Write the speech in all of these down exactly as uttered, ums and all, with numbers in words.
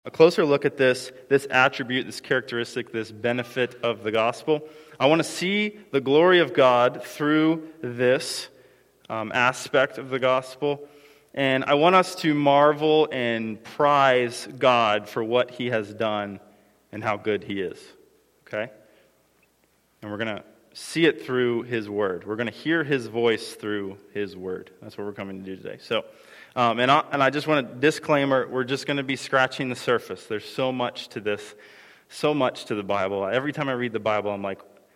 A closer look at this, this attribute, this characteristic, this benefit of the gospel. I want to see the glory of God through this um, aspect of the gospel. And I want us to marvel and prize God for what He has done and how good He is. Okay? And we're going to see it through His Word. We're going to hear His voice through His Word. That's what we're coming to do today. So, um, and, I, and I just want to disclaimer, we're just going to be scratching the surface. There's so much to this, so much to the Bible. Every time I read the Bible, I'm like,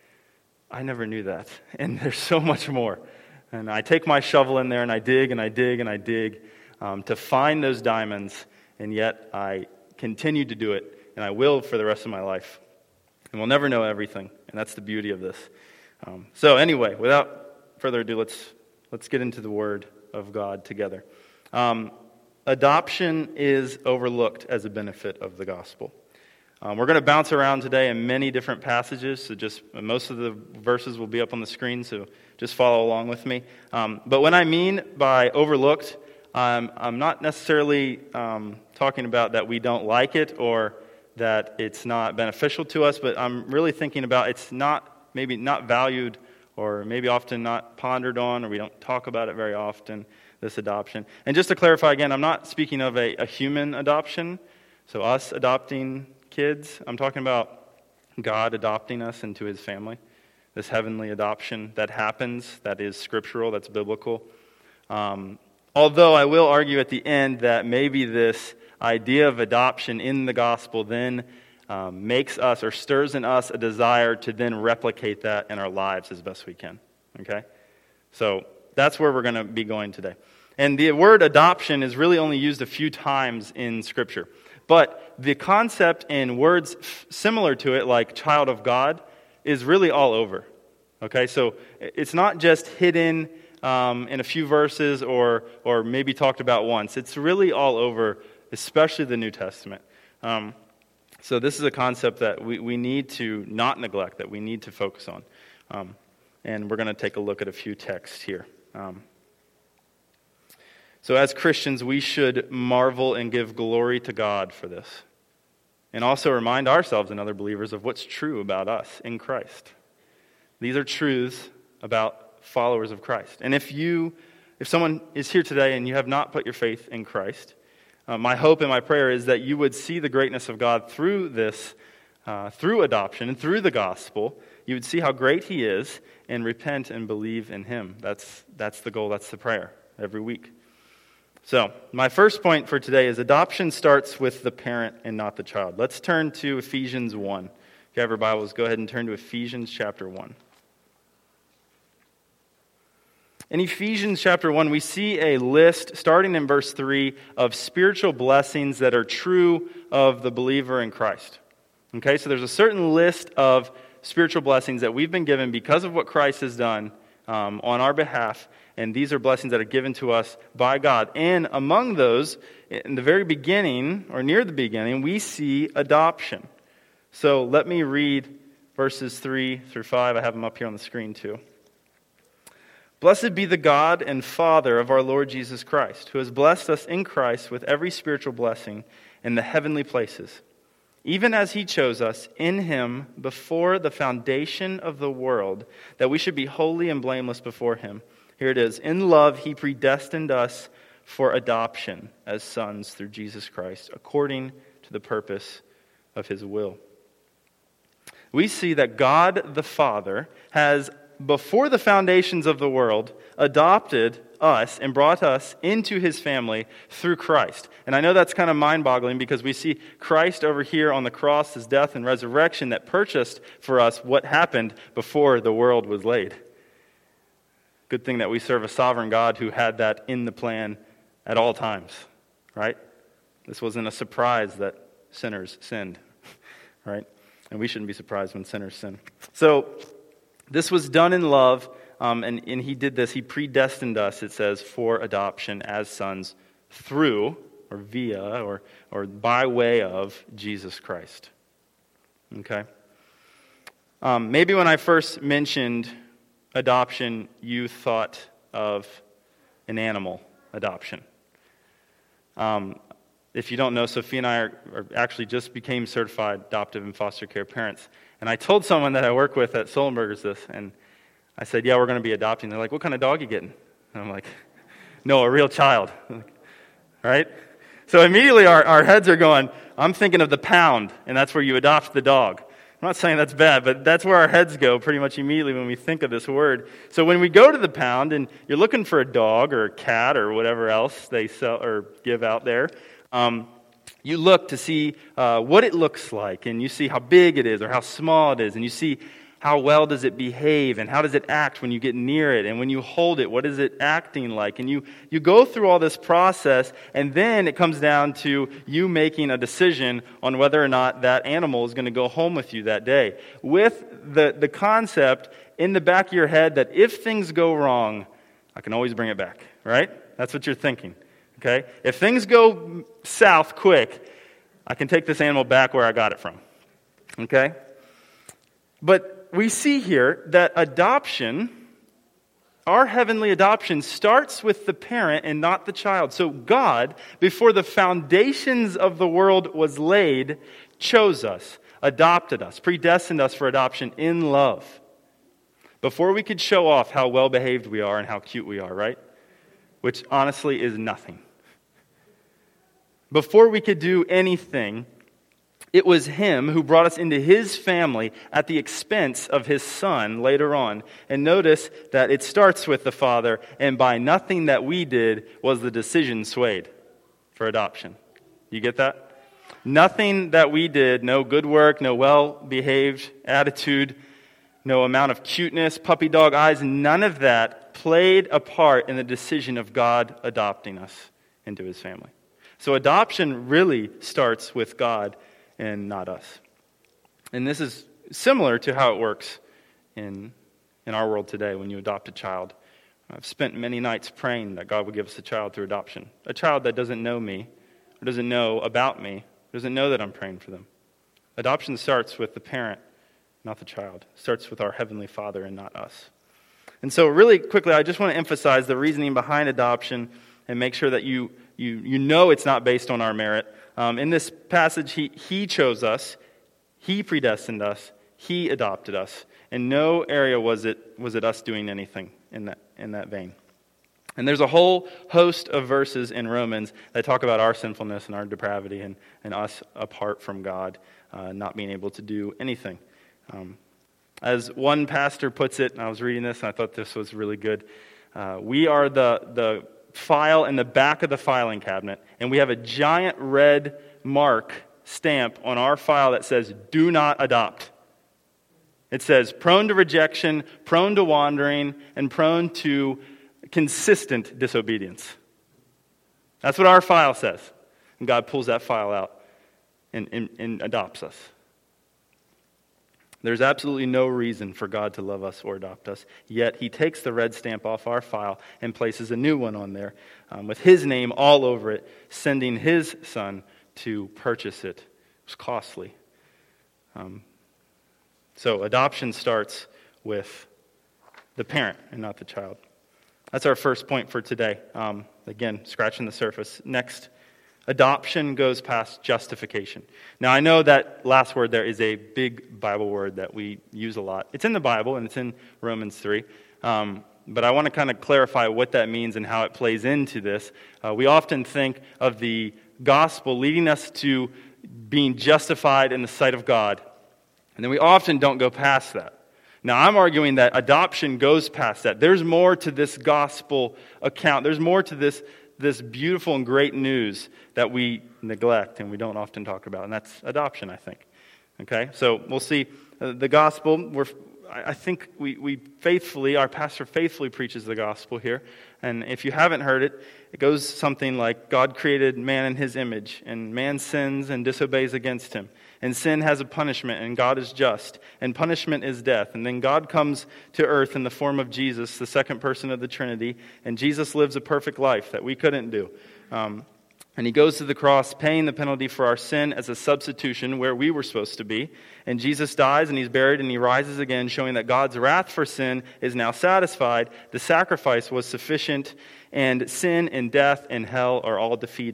I never knew that. And there's so much more. And I take my shovel in there and I dig and I dig and I dig um, to find those diamonds. And yet I continue to do it. And I will for the rest of my life. And we'll never know everything. And that's the beauty of this. Um, so anyway, without further ado, let's let's get into the Word of God together. Um, adoption is overlooked as a benefit of the gospel. Um, we're going to bounce around today in many different passages, so just most of the verses will be up on the screen, so just follow along with me. Um, but what I mean by overlooked, um, I'm not necessarily um, talking about that we don't like it or that it's not beneficial to us, but I'm really thinking about it's not maybe not valued or maybe often not pondered on, or we don't talk about it very often, this adoption. And just to clarify again, I'm not speaking of a, a human adoption, so us adopting kids. I'm talking about God adopting us into His family, this heavenly adoption that happens, that is scriptural, that's biblical. Um, although I will argue at the end that maybe this idea of adoption in the gospel then um, makes us or stirs in us a desire to then replicate that in our lives as best we can. Okay? So that's where we're going to be going today. And the word adoption is really only used a few times in Scripture. But the concept in words f- similar to it, like child of God, is really all over. Okay? So it's not just hidden um, in a few verses or or maybe talked about once. It's really all over, especially the New Testament. Um, so this is a concept that we, we need to not neglect, that we need to focus on. Um, and we're going to take a look at a few texts here. Um, so as Christians, we should marvel and give glory to God for this. And also remind ourselves and other believers of what's true about us in Christ. These are truths about followers of Christ. And if you, if someone is here today and you have not put your faith in Christ, Uh, my hope and my prayer is that you would see the greatness of God through this, uh, through adoption and through the gospel. You would see how great He is and repent and believe in Him. That's that's the goal. That's the prayer every week. So my first point for today is adoption starts with the parent and not the child. Let's turn to Ephesians one. If you have your Bibles, go ahead and turn to Ephesians chapter one. In Ephesians chapter one, we see a list, starting in verse three, of spiritual blessings that are true of the believer in Christ. Okay, so there's a certain list of spiritual blessings that we've been given because of what Christ has done um, on our behalf, and these are blessings that are given to us by God. And among those, in the very beginning, or near the beginning, we see adoption. So let me read verses three through five. I have them up here on the screen too. Blessed be the God and Father of our Lord Jesus Christ, who has blessed us in Christ with every spiritual blessing in the heavenly places, even as He chose us in Him before the foundation of the world, that we should be holy and blameless before Him. Here it is. In love, He predestined us for adoption as sons through Jesus Christ, according to the purpose of His will. We see that God the Father has, before the foundations of the world, adopted us and brought us into His family through Christ. And I know that's kind of mind-boggling because we see Christ over here on the cross, His death and resurrection that purchased for us what happened before the world was laid. Good thing that we serve a sovereign God who had that in the plan at all times, right? This wasn't a surprise that sinners sinned, right? And we shouldn't be surprised when sinners sin. So, this was done in love, um, and, and He did this. He predestined us, it says, for adoption as sons through, or via, or, or by way of Jesus Christ. Okay? Um, maybe when I first mentioned adoption, you thought of an animal adoption. Um, if you don't know, Sophie and I are, are actually just became certified adoptive and foster care parents. And I told someone that I work with at Sullenberger's this, and I said, yeah, we're going to be adopting. They're like, what kind of dog are you getting? And I'm like, no, a real child. Right? So immediately our, our heads are going, I'm thinking of the pound, and that's where you adopt the dog. I'm not saying that's bad, but that's where our heads go pretty much immediately when we think of this word. So when we go to the pound and you're looking for a dog or a cat or whatever else they sell or give out there, um, you look to see uh, what it looks like, and you see how big it is or how small it is, and you see how well does it behave, and how does it act when you get near it, and when you hold it, what is it acting like? And you, you go through all this process, and then it comes down to you making a decision on whether or not that animal is going to go home with you that day. With the, the concept in the back of your head that if things go wrong, I can always bring it back, right? That's what you're thinking, okay? If things go south quick, I can take this animal back where I got it from, okay? But we see here that adoption, our heavenly adoption, starts with the parent and not the child. So God, before the foundations of the world was laid, chose us, adopted us, predestined us for adoption in love. Before we could show off how well behaved we are and how cute we are, right? Which honestly is nothing. Before we could do anything, it was Him who brought us into His family at the expense of His Son later on. And notice that it starts with the Father, and by nothing that we did was the decision swayed for adoption. You get that? Nothing that we did, no good work, no well-behaved attitude, no amount of cuteness, puppy dog eyes, none of that played a part in the decision of God adopting us into His family. So adoption really starts with God and not us. And this is similar to how it works in, in our world today when you adopt a child. I've spent many nights praying that God would give us a child through adoption. A child that doesn't know me, or doesn't know about me, doesn't know that I'm praying for them. Adoption starts with the parent, not the child. It starts with our Heavenly Father and not us. And so really quickly, I just want to emphasize the reasoning behind adoption and make sure that you you, you know it's not based on our merit. Um, in this passage, he, he chose us, He predestined us, He adopted us. In no area was it was it us doing anything in that in that vein. And there's a whole host of verses in Romans that talk about our sinfulness and our depravity and, and us apart from God, uh, not being able to do anything. Um, as one pastor puts it, and I was reading this and I thought this was really good, uh, we are the the file in the back of the filing cabinet, and we have a giant red mark stamp on our file that says, do not adopt. It says, prone to rejection, prone to wandering, and prone to consistent disobedience. That's what our file says. And God pulls that file out and, and, and adopts us. There's absolutely no reason for God to love us or adopt us, yet He takes the red stamp off our file and places a new one on there um, with His name all over it, sending His Son to purchase it. It was costly. Um, so adoption starts with the parent and not the child. That's our first point for today. Um, again, scratching the surface. Next, adoption goes past justification. Now, I know that last word there is a big Bible word that we use a lot. It's in the Bible, and it's in Romans three. Um, but I want to kind of clarify what that means and how it plays into this. Uh, we often think of the gospel leading us to being justified in the sight of God, and then we often don't go past that. Now, I'm arguing that adoption goes past that. There's more to this gospel account. There's more to this this beautiful and great news that we neglect and we don't often talk about, and that's adoption, I think. Okay, so we'll see uh, the gospel. We're, I think we, we faithfully, our pastor faithfully preaches the gospel here, and if you haven't heard it, it goes something like, God created man in His image, and man sins and disobeys against Him. And sin has a punishment, and God is just, and punishment is death. And then God comes to earth in the form of Jesus, the second person of the Trinity, and Jesus lives a perfect life that we couldn't do. Um, and He goes to the cross, paying the penalty for our sin as a substitution where we were supposed to be. And Jesus dies, and He's buried, and He rises again, showing that God's wrath for sin is now satisfied. The sacrifice was sufficient, and sin and death and hell are all defeated.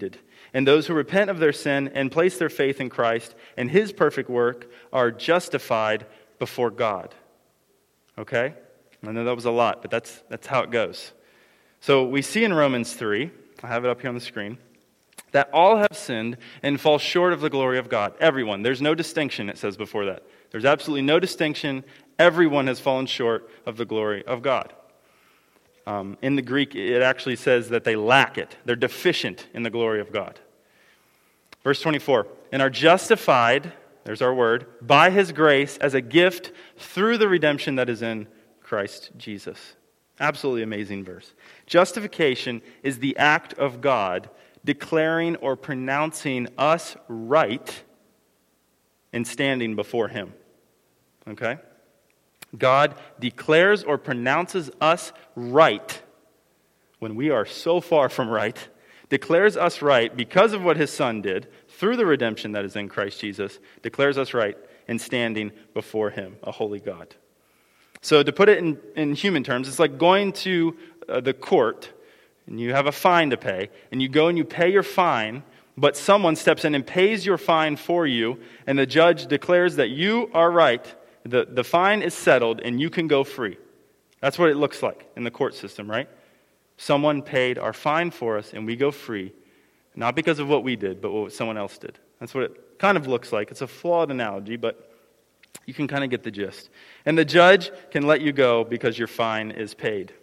And those who repent of their sin and place their faith in Christ and his perfect work are justified before God. Okay? I know that was a lot, but that's that's how it goes. So we see in Romans three, I have it up here on the screen, that all have sinned and fall short of the glory of God. Everyone. There's no distinction, it says before that. There's absolutely no distinction. Everyone has fallen short of the glory of God. Um, in the Greek, it actually says that they lack it. They're deficient in the glory of God. Verse twenty-four, and are justified, there's our word, by his grace as a gift through the redemption that is in Christ Jesus. Absolutely amazing verse. Justification is the act of God declaring or pronouncing us right in standing before him. Okay? God declares or pronounces us right when we are so far from right, declares us right because of what his Son did through the redemption that is in Christ Jesus, declares us right in standing before him, a holy God. So to put it in, in human terms, it's like going to uh, the court and you have a fine to pay, and you go and you pay your fine, but someone steps in and pays your fine for you, and the judge declares that you are right. The, the fine is settled and you can go free. That's what it looks like in the court system, right? Someone paid our fine for us and we go free, not because of what we did, but what someone else did. That's what it kind of looks like. It's a flawed analogy, but you can kind of get the gist. And the judge can let you go because your fine is paid.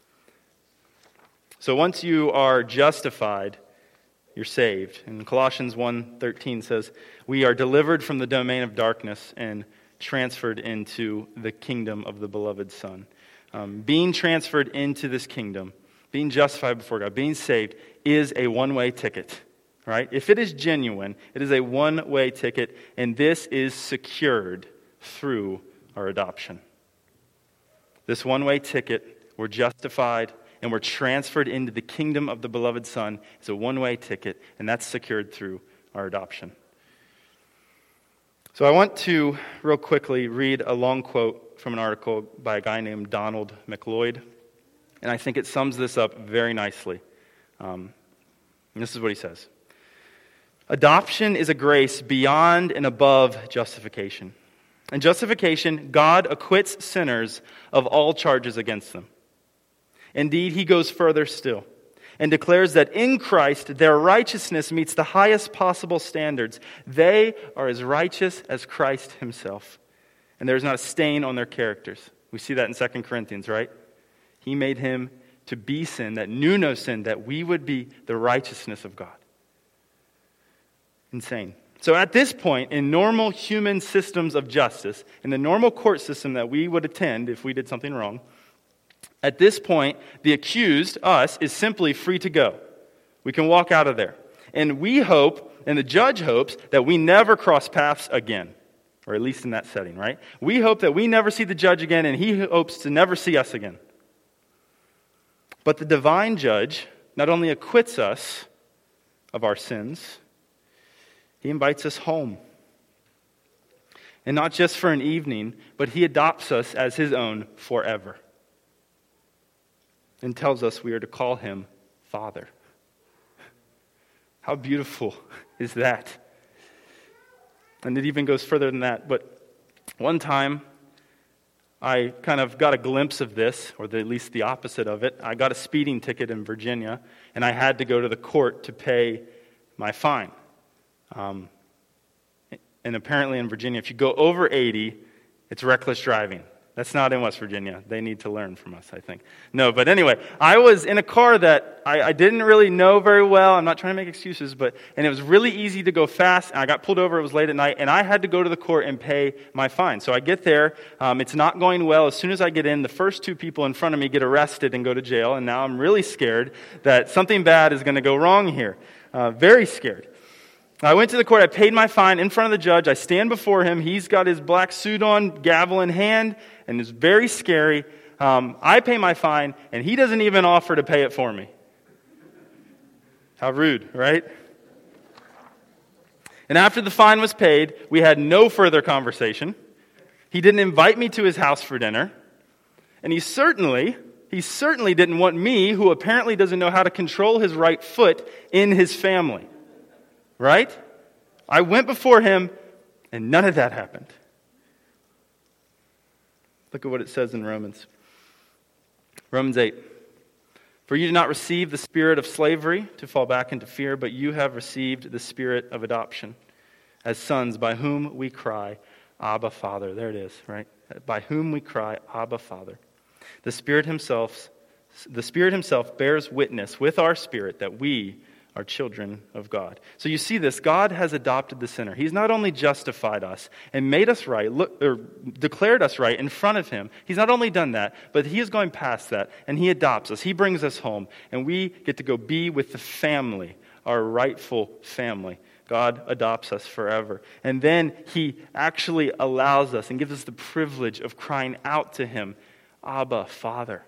So once you are justified, you're saved. And Colossians one thirteen says, we are delivered from the domain of darkness and transferred into the kingdom of the beloved Son. Um, being transferred into this kingdom, being justified before God, being saved, is a one-way ticket, right? If it is genuine, it is a one-way ticket, and this is secured through our adoption. This one-way ticket, we're justified, and we're transferred into the kingdom of the beloved Son. It's a one-way ticket, and that's secured through our adoption. So I want to, real quickly, read a long quote from an article by a guy named Donald McLeod. And I think it sums this up very nicely. Um, and this is what he says. Adoption is a grace beyond and above justification. In justification, God acquits sinners of all charges against them. Indeed, he goes further still and declares that in Christ their righteousness meets the highest possible standards. They are as righteous as Christ himself, and there is not a stain on their characters. We see that in Second Corinthians, right? He made him to be sin that knew no sin, that we would be the righteousness of God. Insane. So at this point, in normal human systems of justice, in the normal court system that we would attend if we did something wrong, at this point, the accused, us, is simply free to go. We can walk out of there. And we hope, and the judge hopes, that we never cross paths again. Or at least in that setting, right? We hope that we never see the judge again, and he hopes to never see us again. But the divine judge not only acquits us of our sins, he invites us home. And not just for an evening, but he adopts us as his own forever. And tells us we are to call him Father. How beautiful is that? And it even goes further than that. But one time, I kind of got a glimpse of this, or the, at least the opposite of it. I got a speeding ticket in Virginia, and I had to go to the court to pay my fine. Um, and apparently in Virginia, if you go over eighty, it's reckless driving. That's not in West Virginia. They need to learn from us, I think. No, but anyway, I was in a car that I, I didn't really know very well. I'm not trying to make excuses, but and it was really easy to go fast. And I got pulled over. It was late at night, and I had to go to the court and pay my fine. So I get there. Um, it's not going well. As soon as I get in, the first two people in front of me get arrested and go to jail, and now I'm really scared that something bad is going to go wrong here. Uh, very scared. I went to the court. I paid my fine in front of the judge. I stand before him. He's got his black suit on, gavel in hand, and it's very scary. Um, I pay my fine, and he doesn't even offer to pay it for me. How rude, right? And after the fine was paid, we had no further conversation. He didn't invite me to his house for dinner. And he certainly, he certainly didn't want me, who apparently doesn't know how to control his right foot, in his family. right? I went before him, and none of that happened. Look at what it says in Romans. Romans eight. For you did not receive the spirit of slavery to fall back into fear, but you have received the spirit of adoption as sons, by whom we cry, Abba, Father. There it is, right? By whom we cry, Abba, Father. The Spirit himself, the Spirit himself bears witness with our spirit that we are children of God. So you see this, God has adopted the sinner. He's not only justified us and made us right, look, or declared us right in front of him. He's not only done that, but he is going past that, and he adopts us. He brings us home, and we get to go be with the family, our rightful family. God adopts us forever. And then he actually allows us and gives us the privilege of crying out to him, Abba, Father.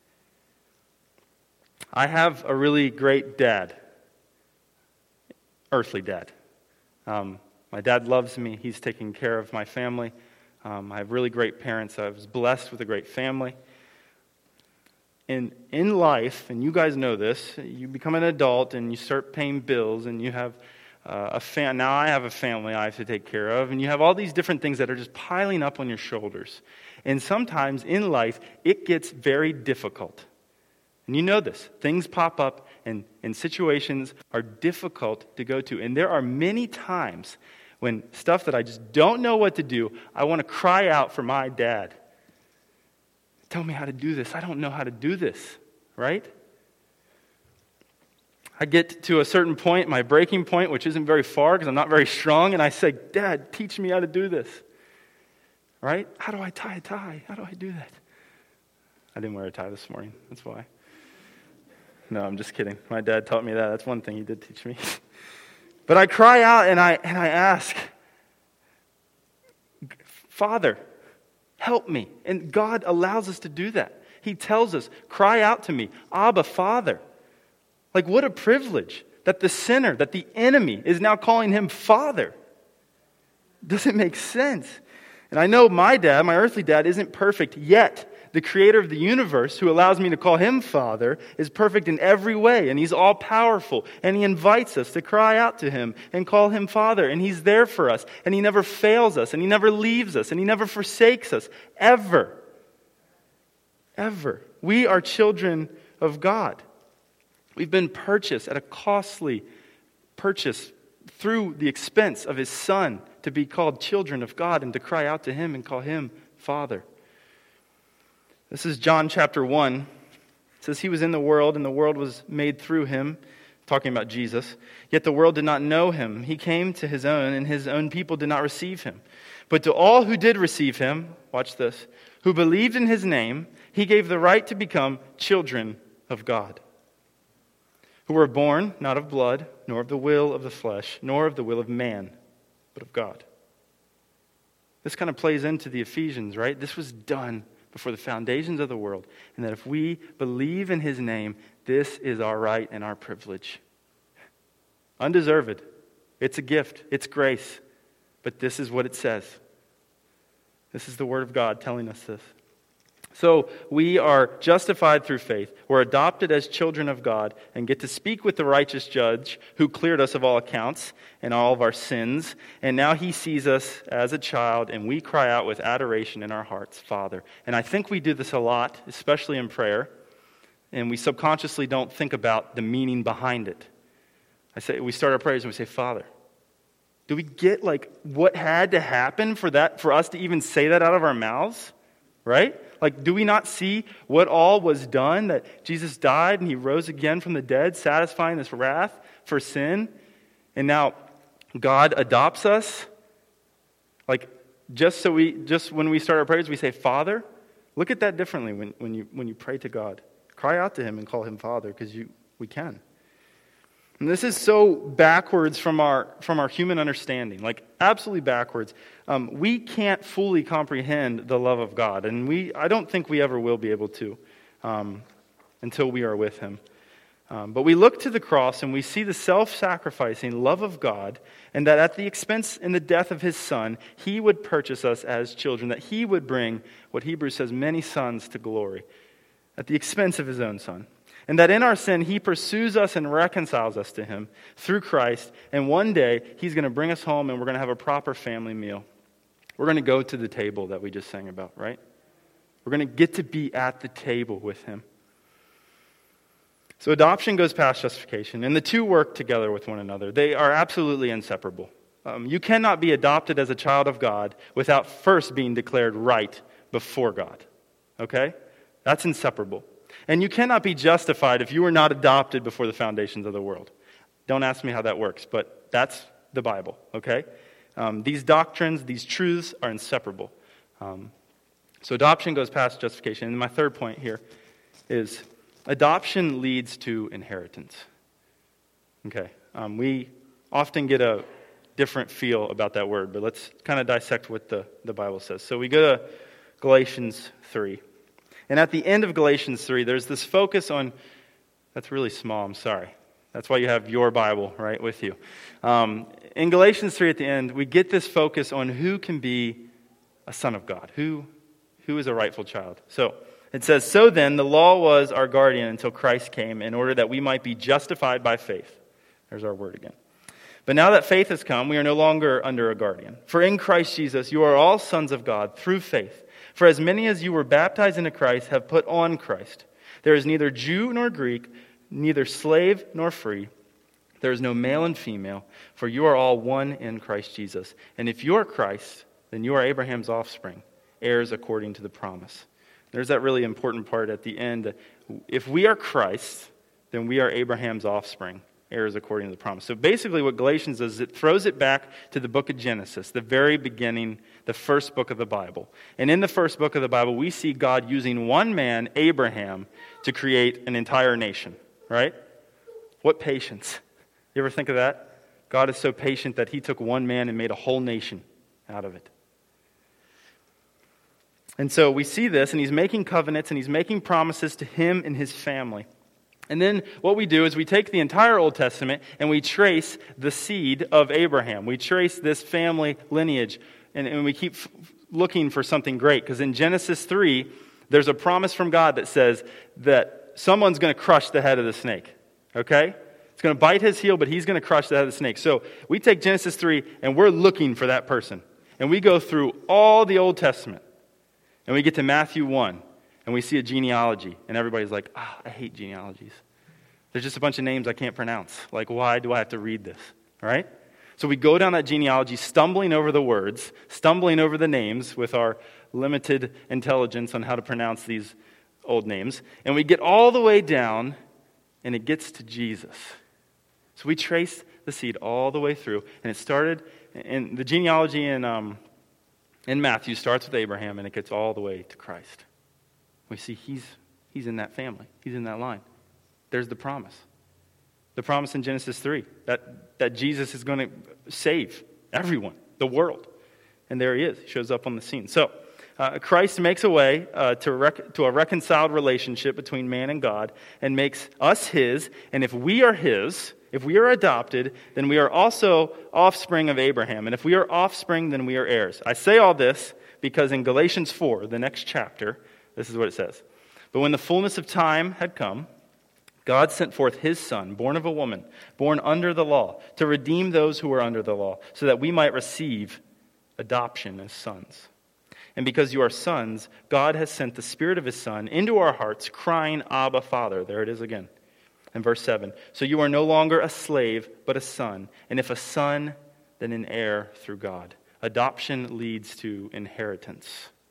I have a really great dad. Earthly dad. Um, my dad loves me. He's taking care of my family. Um, I have really great parents. I was blessed with a great family. And in life, and you guys know this, you become an adult and you start paying bills and you have uh, a fam- now I have a family I have to take care of, and you have all these different things that are just piling up on your shoulders. And sometimes in life, it gets very difficult. And you know this. Things pop up and, and situations are difficult to go to. And there are many times when stuff that I just don't know what to do, I want to cry out for my dad. Tell me how to do this. I don't know how to do this, right? I get to a certain point, my breaking point, which isn't very far because I'm not very strong, and I say, Dad, teach me how to do this. Right? How do I tie a tie? How do I do that? I didn't wear a tie this morning. That's why. No, I'm just kidding. My dad taught me that. That's one thing he did teach me. But I cry out and I and I ask, Father, help me. And God allows us to do that. He tells us, cry out to me, Abba, Father. Like, what a privilege that the sinner, that the enemy is now calling him Father. Doesn't make sense. And I know my dad, my earthly dad, isn't perfect yet. The creator of the universe, who allows me to call him Father, is perfect in every way, and he's all-powerful, and he invites us to cry out to him and call him Father, and he's there for us, and he never fails us, and he never leaves us, and he never forsakes us, ever. Ever. We are children of God. We've been purchased at a costly purchase through the expense of his Son to be called children of God and to cry out to him and call him Father. This is John chapter one. It says, he was in the world, and the world was made through him, talking about Jesus. Yet the world did not know him. He came to his own, and his own people did not receive him. But to all who did receive him, watch this, who believed in his name, he gave the right to become children of God, who were born not of blood, nor of the will of the flesh, nor of the will of man, but of God. This kind of plays into the Ephesians, right? This was done before the foundations of the world. And that if we believe in his name, this is our right and our privilege. Undeserved. It's a gift. It's grace. But this is what it says. This is the word of God telling us this. So we are justified through faith. We're adopted as children of God and get to speak with the righteous judge who cleared us of all accounts and all of our sins. And now he sees us as a child, and we cry out with adoration in our hearts, Father. And I think we do this a lot, especially in prayer. And we subconsciously don't think about the meaning behind it. I say we start our prayers and we say, Father. Do we get like what had to happen for that, for us to even say that out of our mouths? Right? Like, do we not see what all was done? That Jesus died and he rose again from the dead, satisfying this wrath for sin. And now God adopts us. Like, just so we, just when we start our prayers, we say, Father. Look at that differently when, when you when you pray to God. Cry out to him and call him Father, because you we can. And this is so backwards from our from our human understanding, like absolutely backwards. Um, we can't fully comprehend the love of God, and we I don't think we ever will be able to um, until we are with him. Um, but we look to the cross and we see the self-sacrificing love of God, and that at the expense in the death of his Son, he would purchase us as children, that he would bring what Hebrews says, many sons to glory, at the expense of his own Son. And that in our sin, he pursues us and reconciles us to him through Christ. And one day, he's going to bring us home and we're going to have a proper family meal. We're going to go to the table that we just sang about, right? We're going to get to be at the table with him. So adoption goes past justification, and the two work together with one another. They are absolutely inseparable. Um, you cannot be adopted as a child of God without first being declared right before God. Okay? That's inseparable. And you cannot be justified if you were not adopted before the foundations of the world. Don't ask me how that works, but that's the Bible, okay? Um, these doctrines, these truths are inseparable. Um, so adoption goes past justification. And my third point here is adoption leads to inheritance. Okay, um, we often get a different feel about that word, but let's kind of dissect what the, the Bible says. So we go to Galatians three. And at the end of Galatians three, there's this focus on, that's really small, I'm sorry. That's why you have your Bible, right, with you. Um, in Galatians three at the end, we get this focus on who can be a son of God, who, who is a rightful child. So it says, so then the law was our guardian until Christ came in order that we might be justified by faith. There's our word again. But now that faith has come, we are no longer under a guardian. For in Christ Jesus, you are all sons of God through faith. For as many as you were baptized into Christ have put on Christ. There is neither Jew nor Greek, neither slave nor free. There is no male and female, for you are all one in Christ Jesus. And if you are Christ, then you are Abraham's offspring, heirs according to the promise. There's that really important part at the end. If we are Christ, then we are Abraham's offspring, heirs according to the promise. So basically what Galatians does is it throws it back to the book of Genesis, the very beginning, the first book of the Bible. And in the first book of the Bible, we see God using one man, Abraham, to create an entire nation, right? What patience. You ever think of that? God is so patient that he took one man and made a whole nation out of it. And so we see this, and he's making covenants, and he's making promises to him and his family. And then what we do is we take the entire Old Testament and we trace the seed of Abraham. We trace this family lineage, and, and we keep f- looking for something great. Because in Genesis three, there's a promise from God that says that someone's going to crush the head of the snake. Okay? It's going to bite his heel, but he's going to crush the head of the snake. So we take Genesis three and we're looking for that person. And we go through all the Old Testament. And we get to Matthew one. And we see a genealogy, and everybody's like, ah, I hate genealogies. There's just a bunch of names I can't pronounce. Like, why do I have to read this? All right? So we go down that genealogy, stumbling over the words, stumbling over the names with our limited intelligence on how to pronounce these old names. And we get all the way down, and it gets to Jesus. So we trace the seed all the way through. And it started, in the genealogy in, um, in Matthew starts with Abraham, and it gets all the way to Christ. We see he's he's in that family. He's in that line. There's the promise. The promise in Genesis three that, that Jesus is going to save everyone, the world. And there he is. He shows up on the scene. So uh, Christ makes a way uh, to, rec- to a reconciled relationship between man and God and makes us his. And if we are his, if we are adopted, then we are also offspring of Abraham. And if we are offspring, then we are heirs. I say all this because in Galatians four, the next chapter, this is what it says. But when the fullness of time had come, God sent forth his Son, born of a woman, born under the law, to redeem those who were under the law, so that we might receive adoption as sons. And because you are sons, God has sent the Spirit of his Son into our hearts, crying, Abba, Father. There it is again. And verse seven. So you are no longer a slave, but a son. And if a son, then an heir through God. Adoption leads to inheritance.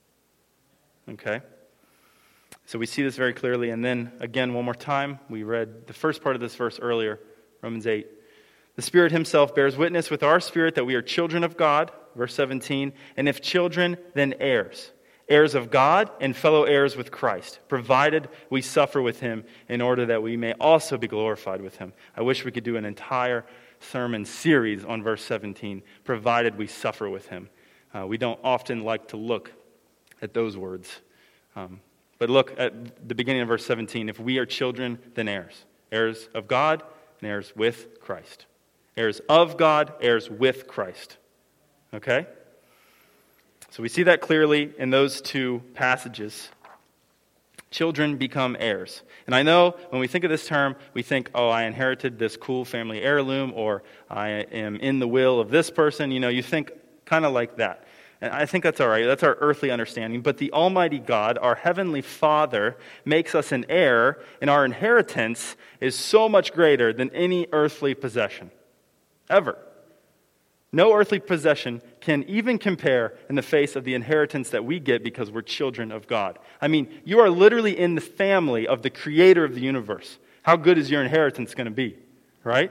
Okay? So we see this very clearly. And then, again, one more time, we read the first part of this verse earlier, Romans eight. The Spirit himself bears witness with our spirit that we are children of God, verse seventeen. And if children, then heirs. Heirs of God and fellow heirs with Christ, provided we suffer with him in order that we may also be glorified with him. I wish we could do an entire sermon series on verse seventeen, provided we suffer with him. Uh, we don't often like to look at those words. Um, but look at the beginning of verse seventeen. If we are children, then heirs. Heirs of God and heirs with Christ. Heirs of God, heirs with Christ. Okay? So we see that clearly in those two passages. Children become heirs. And I know when we think of this term, we think, oh, I inherited this cool family heirloom, or I am in the will of this person. You know, you think kind of like that. And I think that's all right. That's our earthly understanding. But the Almighty God, our Heavenly Father, makes us an heir, and our inheritance is so much greater than any earthly possession. Ever. No earthly possession can even compare in the face of the inheritance that we get because we're children of God. I mean, you are literally in the family of the Creator of the universe. How good is your inheritance going to be, right?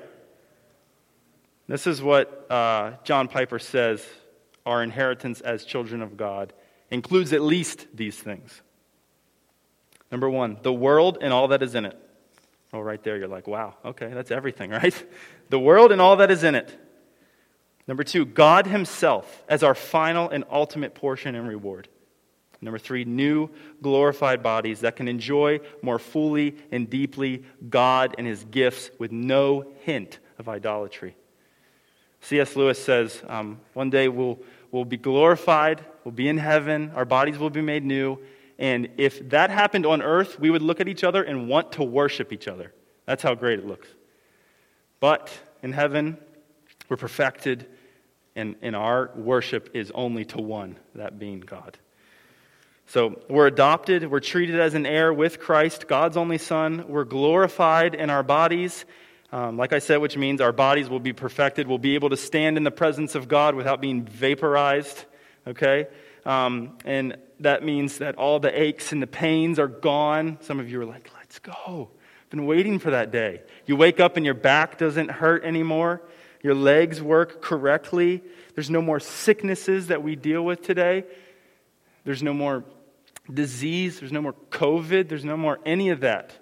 This is what uh, John Piper says our inheritance as children of God includes at least these things. Number one, the world and all that is in it. Oh, right there, you're like, wow, okay, that's everything, right? The world and all that is in it. Number two, God himself as our final and ultimate portion and reward. Number three, new glorified bodies that can enjoy more fully and deeply God and his gifts with no hint of idolatry. C S Lewis says, um, one day we'll, we'll be glorified, we'll be in heaven, our bodies will be made new, and if that happened on earth, we would look at each other and want to worship each other. That's how great it looks. But in heaven, we're perfected, and, and our worship is only to one, that being God. So we're adopted, we're treated as an heir with Christ, God's only Son. We're glorified in our bodies, um, like I said, which means our bodies will be perfected. We'll be able to stand in the presence of God without being vaporized, okay? Um, and that means that all the aches and the pains are gone. Some of you are like, let's go. I've been waiting for that day. You wake up and your back doesn't hurt anymore. Your legs work correctly. There's no more sicknesses that we deal with today. There's no more disease. There's no more COVID. There's no more any of that.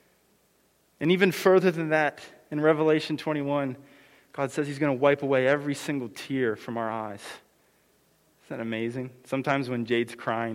And even further than that, in Revelation twenty-one, God says he's going to wipe away every single tear from our eyes. Isn't that amazing? Sometimes when Jade's crying,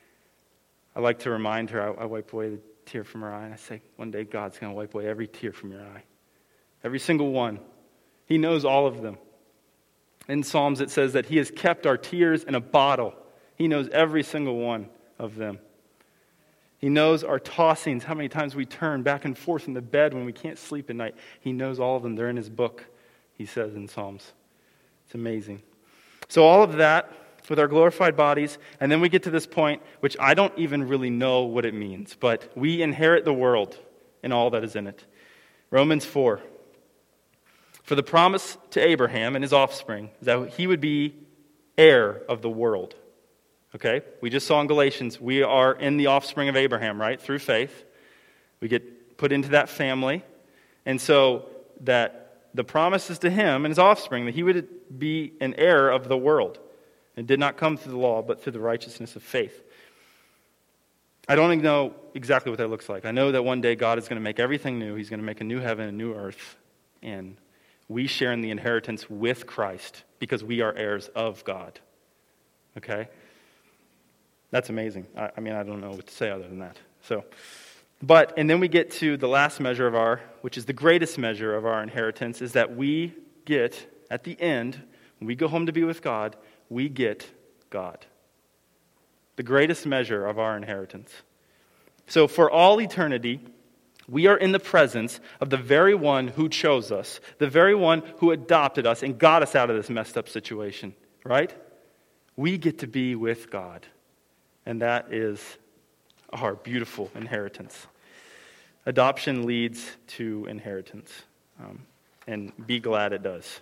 I like to remind her, I, I wipe away the tear from her eye, and I say, one day God's going to wipe away every tear from your eye. Every single one. He knows all of them. In Psalms it says that he has kept our tears in a bottle. He knows every single one of them. He knows our tossings, how many times we turn back and forth in the bed when we can't sleep at night. He knows all of them. They're in his book, he says in Psalms. It's amazing. So all of that with our glorified bodies, and then we get to this point, which I don't even really know what it means, but we inherit the world and all that is in it. Romans four. For the promise to Abraham and his offspring is that he would be heir of the world. Okay? We just saw in Galatians, we are in the offspring of Abraham, right? Through faith. We get put into that family. And so that the promise is to him and his offspring that he would be an heir of the world. It did not come through the law, but through the righteousness of faith. I don't even know exactly what that looks like. I know that one day God is going to make everything new. He's going to make a new heaven, a new earth. And we share in the inheritance with Christ because we are heirs of God. Okay? That's amazing. I, I mean, I don't know what to say other than that. So, but, and then we get to the last measure of our, which is the greatest measure of our inheritance, is that we get, at the end, when we go home to be with God, we get God. The greatest measure of our inheritance. So for all eternity, we are in the presence of the very one who chose us, the very one who adopted us and got us out of this messed up situation, right? We get to be with God, and that is our beautiful inheritance. Adoption leads to inheritance, um, and be glad it does.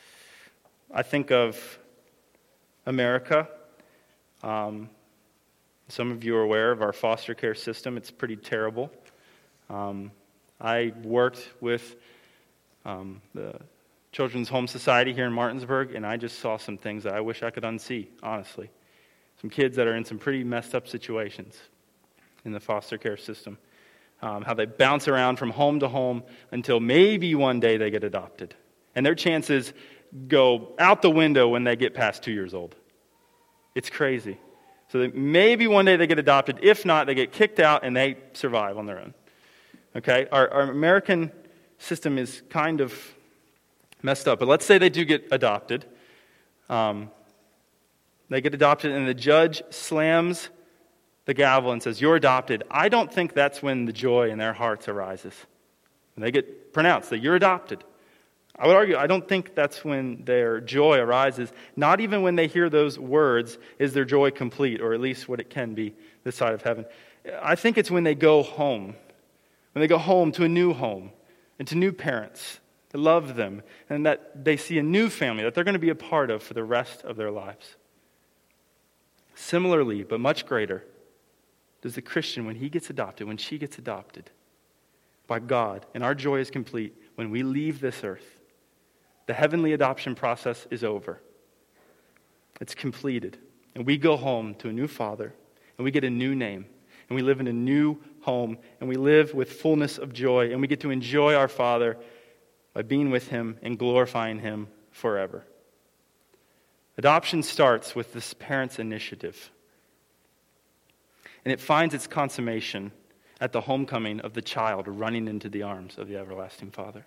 I think of America. Um, some of you are aware of our foster care system. It's pretty terrible. Um, I worked with um, the Children's Home Society here in Martinsburg, and I just saw some things that I wish I could unsee, honestly. Some kids that are in some pretty messed up situations in the foster care system. Um, how they bounce around from home to home until maybe one day they get adopted. And their chances go out the window when they get past two years old. It's crazy. So that maybe one day they get adopted. If not, they get kicked out and they survive on their own. Okay, our, our American system is kind of messed up. But let's say they do get adopted. Um, they get adopted and the judge slams the the gavel and says, "You're adopted," I don't think that's when the joy in their hearts arises. When they get pronounced that you're adopted, I would argue, I don't think that's when their joy arises. Not even when they hear those words is their joy complete, or at least what it can be this side of heaven. I think it's when they go home. When they go home to a new home and to new parents that love them, and that they see a new family that they're going to be a part of for the rest of their lives. Similarly, but much greater, does the Christian, when he gets adopted, when she gets adopted by God, and our joy is complete, when we leave this earth, the heavenly adoption process is over. It's completed. And we go home to a new father, and we get a new name, and we live in a new home, and we live with fullness of joy, and we get to enjoy our Father by being with him and glorifying him forever. Adoption starts with this parent's initiative, and it finds its consummation at the homecoming of the child running into the arms of the everlasting Father.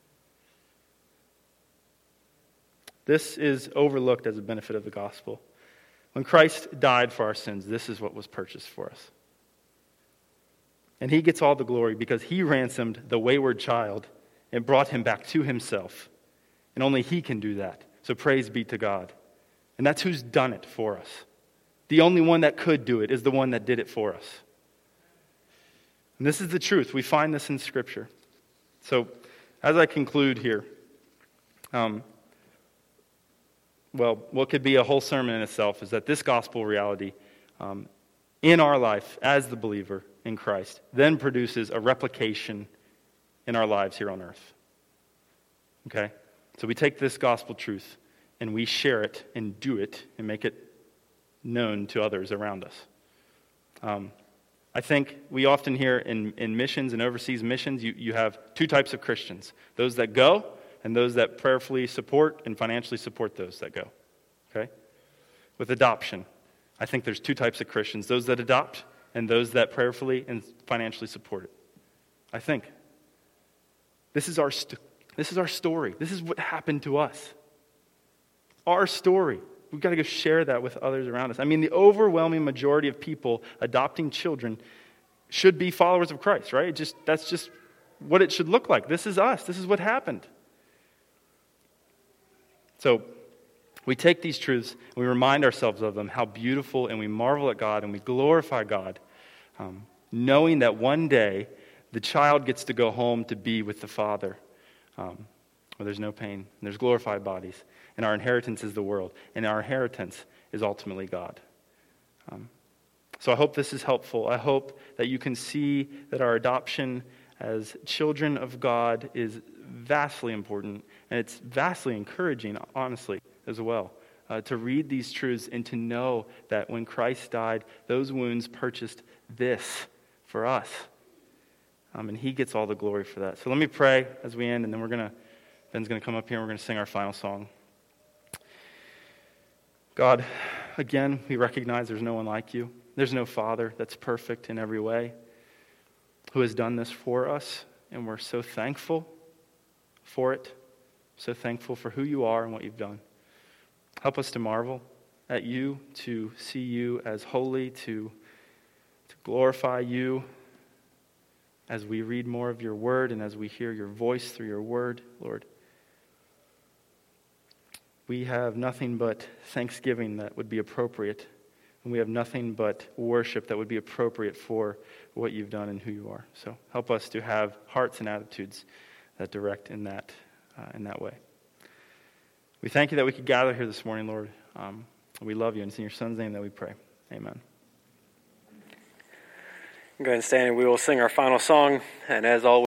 This is overlooked as a benefit of the gospel. When Christ died for our sins, this is what was purchased for us. And he gets all the glory because he ransomed the wayward child and brought him back to himself. And only he can do that. So praise be to God. And that's who's done it for us. The only one that could do it is the one that did it for us. And this is the truth. We find this in Scripture. So as I conclude here, um, well, what could be a whole sermon in itself is that this gospel reality um, in our life as the believer in Christ then produces a replication in our lives here on earth. Okay? So we take this gospel truth and we share it and do it and make it known to others around us. Um, I think we often hear in, in missions and overseas missions, you, you have two types of Christians. Those that go and those that prayerfully support and financially support those that go. Okay? With adoption, I think there's two types of Christians. Those that adopt and those that prayerfully and financially support it. I think. This is our st- this is our story. This is what happened to us. Our story. We've got to go share that with others around us. I mean, the overwhelming majority of people adopting children should be followers of Christ, right? It just that's just what it should look like. This is us. This is what happened. So we take these truths and we remind ourselves of them, how beautiful, and we marvel at God and we glorify God, um, knowing that one day the child gets to go home to be with the Father, um, where there's no pain, and there's glorified bodies, and our inheritance is the world, and our inheritance is ultimately God. Um, so I hope this is helpful. I hope that you can see that our adoption as children of God is vastly important, and it's vastly encouraging, honestly, as well, uh, to read these truths and to know that when Christ died, those wounds purchased this for us. Um, and he gets all the glory for that. So let me pray as we end, and then we're going to, Ben's going to come up here and we're going to sing our final song. God, again, we recognize there's no one like you. There's no Father that's perfect in every way who has done this for us, and we're so thankful for it, so thankful for who you are and what you've done. Help us to marvel at you, to see you as holy, to, to glorify you as we read more of your word and as we hear your voice through your word, Lord. We have nothing but thanksgiving that would be appropriate, and we have nothing but worship that would be appropriate for what you've done and who you are. So help us to have hearts and attitudes that direct in that uh, in that way. We thank you that we could gather here this morning, Lord. Um, we love you, and it's in your Son's name that we pray. Amen. Go ahead and stand, and we will sing our final song. And as always,